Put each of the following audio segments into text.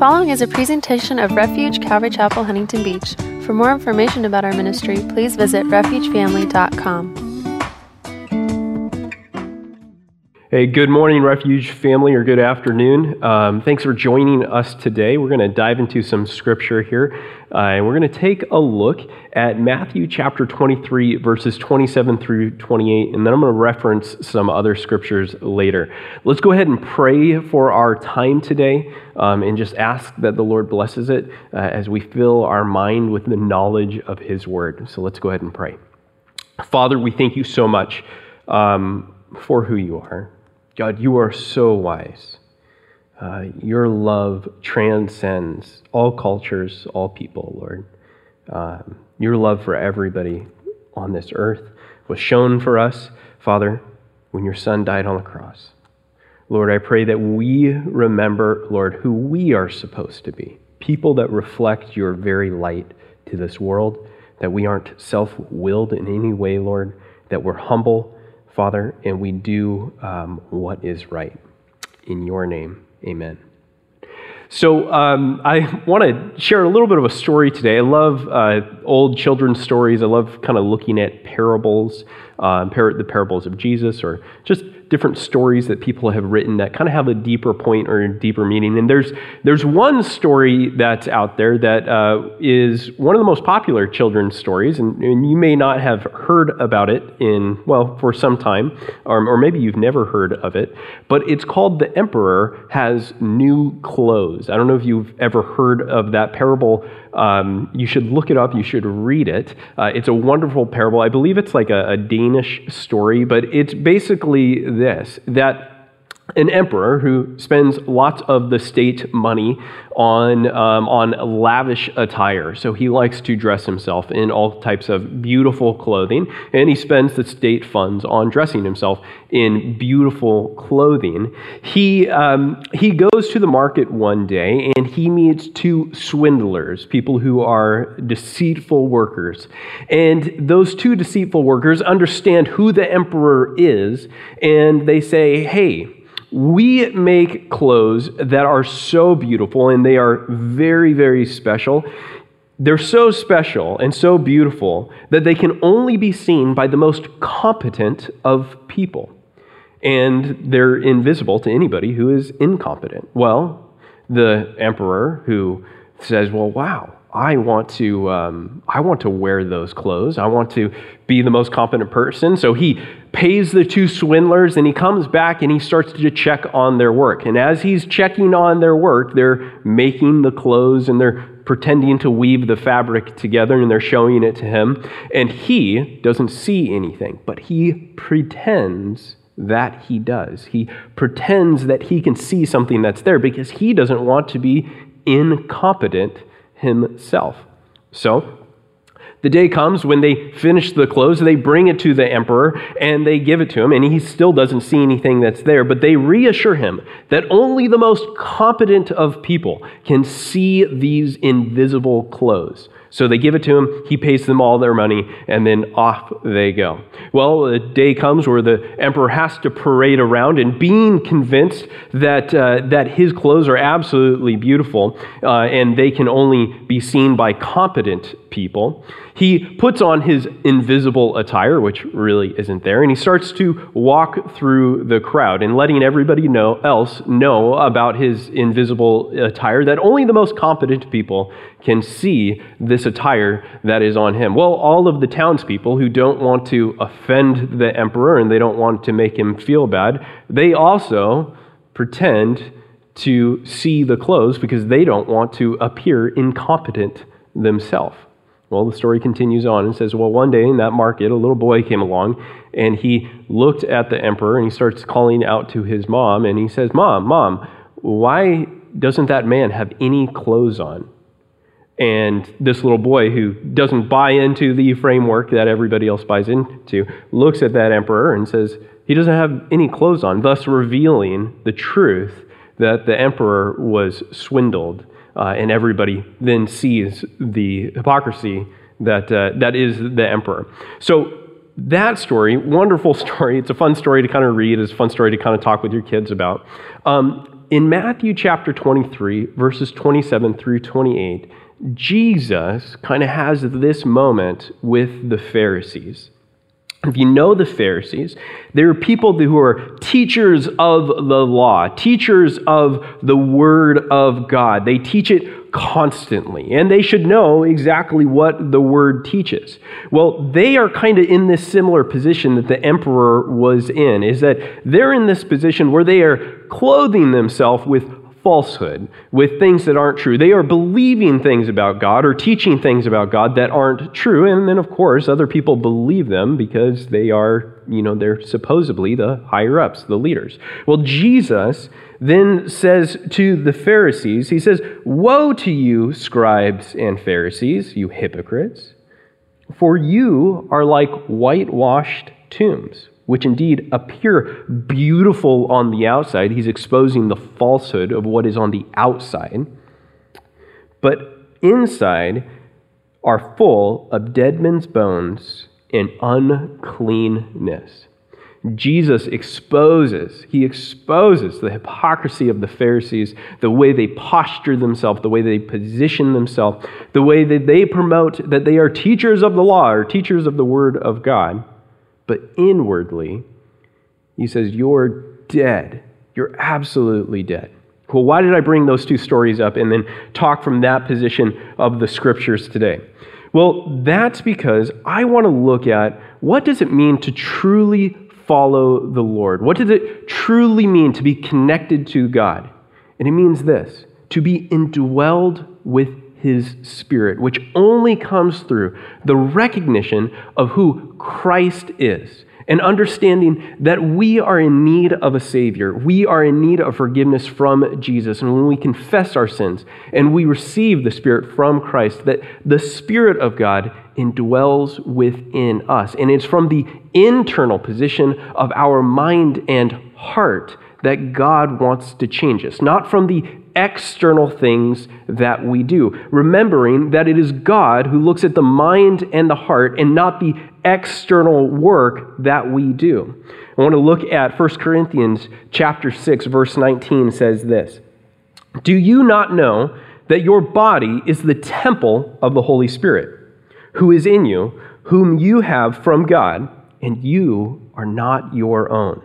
following is a presentation of Refuge Calvary Chapel, Huntington Beach. For more information about our ministry, please visit refugefamily.com. Hey, good morning, Refuge family, or good afternoon. Thanks for joining us today. We're going to dive into some scripture here, and we're going to take a look at Matthew chapter 23, verses 27 through 28, and then I'm going to reference some other scriptures later. Let's go ahead and pray for our time today, and just ask that the Lord blesses it as we fill our mind with the knowledge of His Word. So let's go ahead and pray. Father, we thank you so much for who you are. God, you are so wise. Your love transcends all cultures, all people, Lord. Your love for everybody on this earth was shown for us, Father, when your Son died on the cross. Lord, I pray that we remember, Lord, who we are supposed to be, people that reflect your very light to this world, that we aren't self-willed in any way, Lord, that we're humble, Father, and we do what is right. In your name, amen. So I want to share a little bit of a story today. I love old children's stories. I love kind of looking at parables, the parables of Jesus, or just different stories that people have written that kind of have a deeper point or a deeper meaning. And there's one story that's out there that is one of the most popular children's stories, and you may not have heard about it for some time, or maybe you've never heard of it, but it's called The Emperor Has New Clothes. I don't know if you've ever heard of that parable. You should look it up. You should read it. It's a wonderful parable. I believe it's like a Danish story, but it's basically this, that an emperor who spends lots of the state money on lavish attire. So he likes to dress himself in all types of beautiful clothing, and he spends the state funds on dressing himself in beautiful clothing. He goes to the market one day, and he meets two swindlers, people who are deceitful workers. And those two deceitful workers understand who the emperor is, and they say, hey, we make clothes that are so beautiful, and they are very, very special. They're so special and so beautiful that they can only be seen by the most competent of people. And they're invisible to anybody who is incompetent. Well, the emperor, who says, well, wow, I want to wear those clothes. I want to be the most competent person. So he pays the two swindlers, and he comes back and he starts to check on their work. And as he's checking on their work, they're making the clothes and they're pretending to weave the fabric together, and they're showing it to him. And he doesn't see anything, but he pretends that he does. He pretends that he can see something that's there because he doesn't want to be incompetent himself. So the day comes when they finish the clothes, they bring it to the emperor, and they give it to him, and he still doesn't see anything that's there, but they reassure him that only the most competent of people can see these invisible clothes. So they give it to him, he pays them all their money, and then off they go. Well, the day comes where the emperor has to parade around, and being convinced that his clothes are absolutely beautiful, and they can only be seen by competent people, he puts on his invisible attire, which really isn't there, and he starts to walk through the crowd and letting everybody else know about his invisible attire, that only the most competent people can see this attire that is on him. Well, all of the townspeople who don't want to offend the emperor and they don't want to make him feel bad, they also pretend to see the clothes because they don't want to appear incompetent themselves. Well, the story continues on and says, well, one day in that market, a little boy came along, and he looked at the emperor, and he starts calling out to his mom, and he says, Mom, why doesn't that man have any clothes on? And this little boy, who doesn't buy into the framework that everybody else buys into, looks at that emperor and says, he doesn't have any clothes on, thus revealing the truth that the emperor was swindled. And everybody then sees the hypocrisy that is the emperor. So that story, wonderful story. It's a fun story to kind of read. It's a fun story to kind of talk with your kids about. in Matthew chapter 23, verses 27 through 28, Jesus kind of has this moment with the Pharisees. If you know the Pharisees, they're people who are teachers of the law, teachers of the Word of God. They teach it constantly, and they should know exactly what the Word teaches. Well, they are kind of in this similar position that the emperor was in, is that they're in this position where they are clothing themselves with falsehood, with things that aren't true. They are believing things about God or teaching things about God that aren't true. And then, of course, other people believe them because they are, they're supposedly the higher-ups, the leaders. Well, Jesus then says to the Pharisees, he says, "Woe to you, scribes and Pharisees, you hypocrites, for you are like whitewashed tombs, which indeed appear beautiful on the outside." He's exposing the falsehood of what is on the outside. "But inside are full of dead men's bones and uncleanness." Jesus exposes the hypocrisy of the Pharisees, the way they posture themselves, the way they position themselves, the way that they promote that they are teachers of the law or teachers of the Word of God. But inwardly, he says, you're dead. You're absolutely dead. Well, why did I bring those two stories up and then talk from that position of the Scriptures today? Well, that's because I want to look at what does it mean to truly follow the Lord? What does it truly mean to be connected to God? And it means this, to be indwelled with His Spirit, which only comes through the recognition of who Christ is and understanding that we are in need of a Savior. We are in need of forgiveness from Jesus. And when we confess our sins and we receive the Spirit from Christ, that the Spirit of God indwells within us. And it's from the internal position of our mind and heart that God wants to change us, not from the external things that we do, remembering that it is God who looks at the mind and the heart and not the external work that we do. I want to look at 1 Corinthians chapter 6, verse 19 says this, "Do you not know that your body is the temple of the Holy Spirit, who is in you, whom you have from God, and you are not your own?"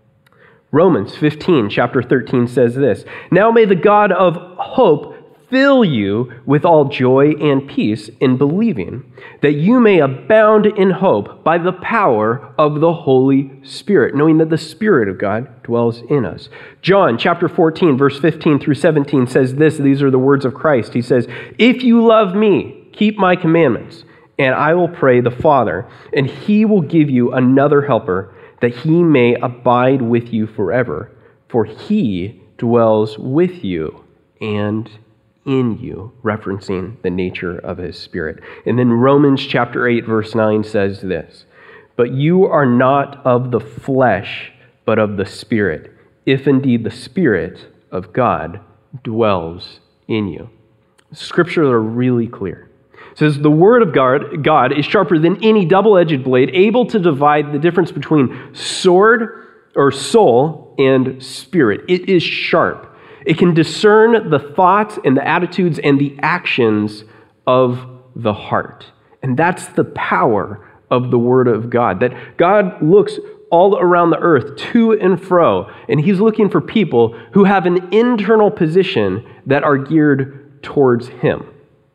Romans 15, chapter 13 says this, "Now may the God of hope fill you with all joy and peace in believing, that you may abound in hope by the power of the Holy Spirit," knowing that the Spirit of God dwells in us. John chapter 14, verse 15 through 17 says this, these are the words of Christ. He says, "If you love me, keep my commandments, and I will pray the Father, and He will give you another helper, that He may abide with you forever, for He dwells with you and in you," referencing the nature of His Spirit. And then Romans chapter 8, verse 9 says this, "But you are not of the flesh, but of the Spirit, if indeed the Spirit of God dwells in you." Scriptures are really clear. It says, "The word of God is sharper than any double-edged blade, able to divide the difference between sword or soul and spirit." It is sharp. It can discern the thoughts and the attitudes and the actions of the heart. And that's the power of the Word of God, that God looks all around the earth, to and fro, and He's looking for people who have an internal position that are geared towards Him.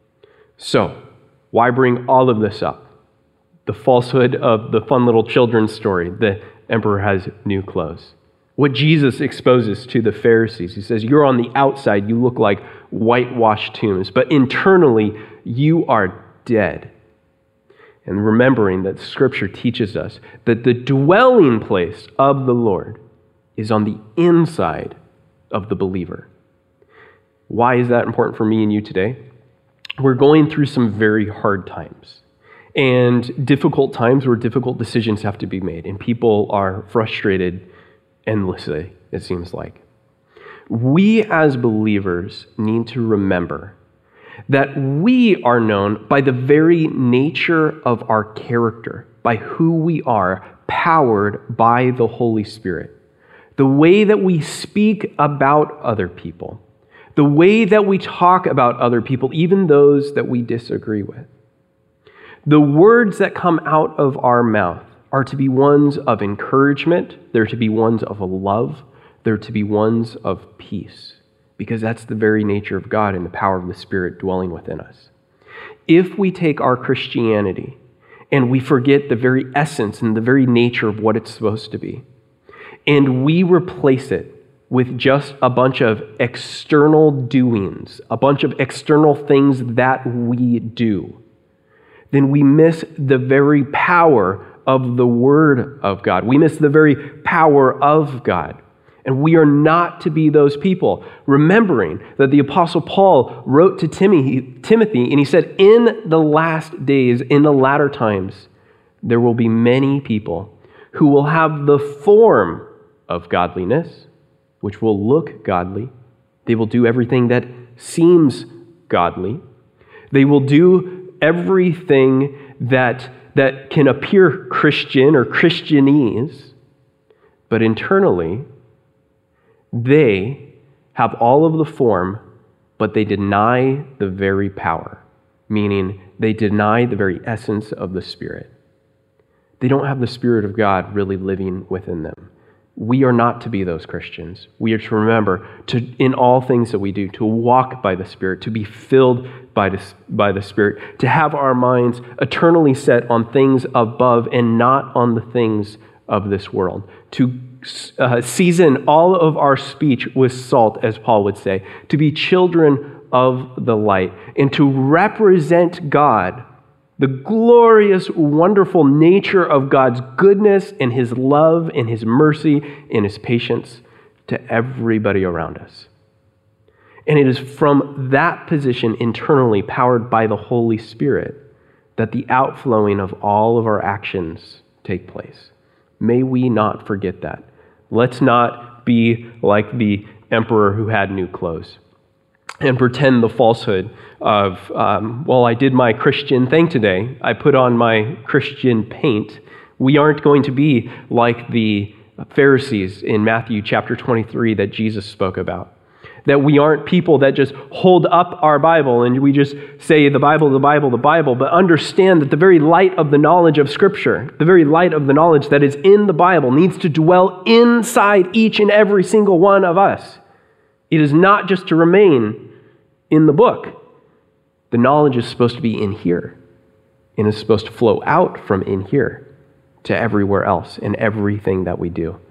So, why bring all of this up? The falsehood of the fun little children's story, the emperor has new clothes. What Jesus exposes to the Pharisees, he says, you're on the outside, you look like whitewashed tombs, but internally you are dead. And remembering that Scripture teaches us that the dwelling place of the Lord is on the inside of the believer. Why is that important for me and you today? We're going through some very hard times and difficult times where difficult decisions have to be made, and people are frustrated endlessly, it seems like. We as believers need to remember that we are known by the very nature of our character, by who we are, powered by the Holy Spirit. the way that we speak about other people, the way that we talk about other people, even those that we disagree with. The words that come out of our mouth are to be ones of encouragement, they're to be ones of love, they're to be ones of peace, because that's the very nature of God and the power of the Spirit dwelling within us. If we take our Christianity and we forget the very essence and the very nature of what it's supposed to be, and we replace it with just a bunch of external doings, a bunch of external things that we do, then we miss the very power of the Word of God. We miss the very power of God. And we are not to be those people. Remembering that the Apostle Paul wrote to Timothy, and he said, in the last days, in the latter times, there will be many people who will have the form of godliness, which will look godly. They will do everything that seems godly. They will do everything that can appear Christian or Christianese, but internally, they have all of the form, but they deny the very power, meaning they deny the very essence of the Spirit. They don't have the Spirit of God really living within them. We are not to be those Christians. We are to remember in all things that we do, to walk by the Spirit, to be filled by the Spirit, to have our minds eternally set on things above and not on the things of this world, to season all of our speech with salt, as Paul would say, to be children of the light, and to represent God, the glorious, wonderful nature of God's goodness and His love and His mercy and His patience to everybody around us. And it is from that position internally, powered by the Holy Spirit, that the outflowing of all of our actions take place. May we not forget that. Let's not be like the emperor who had new clothes and pretend the falsehood of, I did my Christian thing today. I put on my Christian paint. We aren't going to be like the Pharisees in Matthew chapter 23 that Jesus spoke about. That we aren't people that just hold up our Bible and we just say the Bible, the Bible, the Bible, but understand that the very light of the knowledge of Scripture, the very light of the knowledge that is in the Bible needs to dwell inside each and every single one of us. It is not just to remain in the book. The knowledge is supposed to be in here and is supposed to flow out from in here to everywhere else in everything that we do.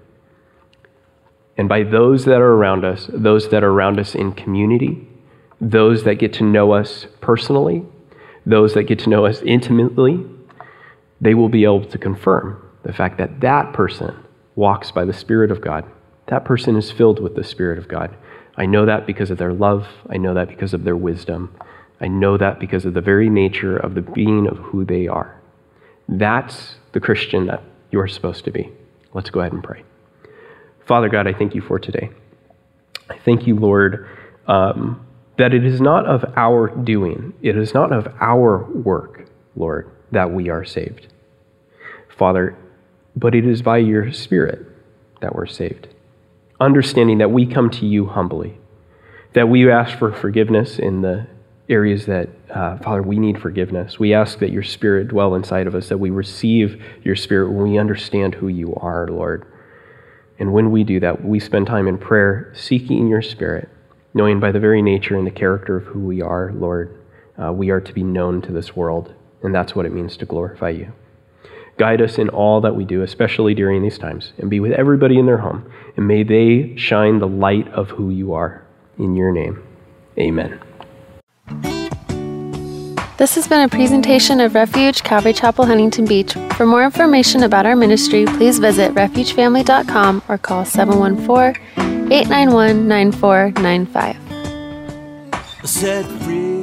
And by those that are around us in community, those that get to know us personally, those that get to know us intimately, they will be able to confirm the fact that that person walks by the Spirit of God. That person is filled with the Spirit of God. I know that because of their love. I know that because of their wisdom. I know that because of the very nature of the being of who they are. That's the Christian that you're supposed to be. Let's go ahead and pray. Father God, I thank you for today. I thank you, Lord, that it is not of our doing, it is not of our work, Lord, that we are saved. Father, but it is by your Spirit that we're saved. Understanding that we come to you humbly, that we ask for forgiveness in the areas that, Father, we need forgiveness. We ask that your Spirit dwell inside of us, that we receive your Spirit when we understand who you are, Lord. And when we do that, we spend time in prayer, seeking your Spirit, knowing by the very nature and the character of who we are, Lord, we are to be known to this world, and that's what it means to glorify you. Guide us in all that we do, especially during these times, and be with everybody in their home, and may they shine the light of who you are. In your name, amen. This has been a presentation of Refuge Calvary Chapel, Huntington Beach. For more information about our ministry, please visit refugefamily.com or call 714-891-9495. Set free.